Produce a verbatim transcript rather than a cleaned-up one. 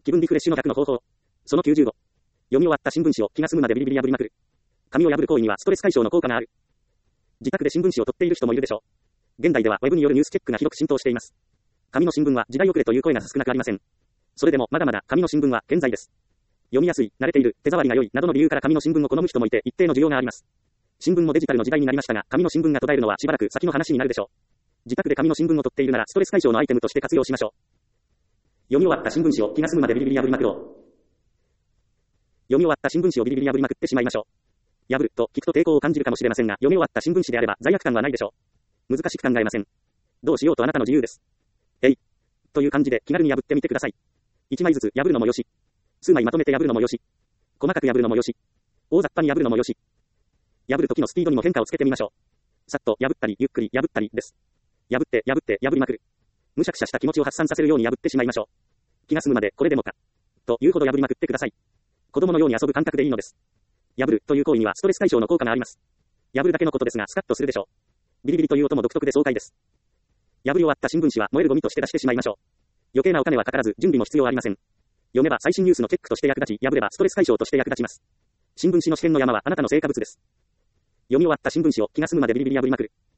気分リフレッシュの逆の方法。そのきゅうじゅうご。読み終わった新聞紙を気が済むまでビリビリ破りまくる。紙を破る行為にはストレス解消の効果がある。自宅で新聞紙を取っている人もいるでしょう。現代ではウェブによるニュースチェックが広く浸透しています。紙の新聞は時代遅れという声が少なくありません。それでもまだまだ紙の新聞は健在です。読みやすい、慣れている、手触りが良いなどの理由から紙の新聞を好む人もいて一定の需要があります。新聞もデジタルの時代になりましたが、紙の新聞が途絶えるのはしばらく先の話になるでしょう。自宅で紙の新聞を取っているならストレス解消のアイテムとして活用しましょう。読み終わった新聞紙を気が済むまでビリビリ破りまくろう。読み終わった新聞紙をビリビリ破りまくってしまいましょう。破ると聞くと抵抗を感じるかもしれませんが、読み終わった新聞紙であれば罪悪感はないでしょう。難しく考えません。どうしようとあなたの自由です。えい。という感じで気軽に破ってみてください。一枚ずつ破るのもよし。数枚まとめて破るのもよし。細かく破るのもよし。大雑把に破るのもよし。破る時のスピードにも変化をつけてみましょう。さっと破ったり、ゆっくり破ったりです。破って、破って、破りまくる。むしゃくしゃした気持ちを発散させるように破ってしまいましょう。気が済むまでこれでもか。というほど破りまくってください。子供のように遊ぶ感覚でいいのです。破るという行為にはストレス解消の効果があります。破るだけのことですがスカッとするでしょう。ビリビリという音も独特で爽快です。破り終わった新聞紙は燃えるゴミとして出してしまいましょう。余計なお金はかからず準備も必要ありません。読めば最新ニュースのチェックとして役立ち、破ればストレス解消として役立ちます。新聞紙の試験の山はあなたの成果物です。読み終わった新聞紙を気が済むまでビリビリ破りまくる。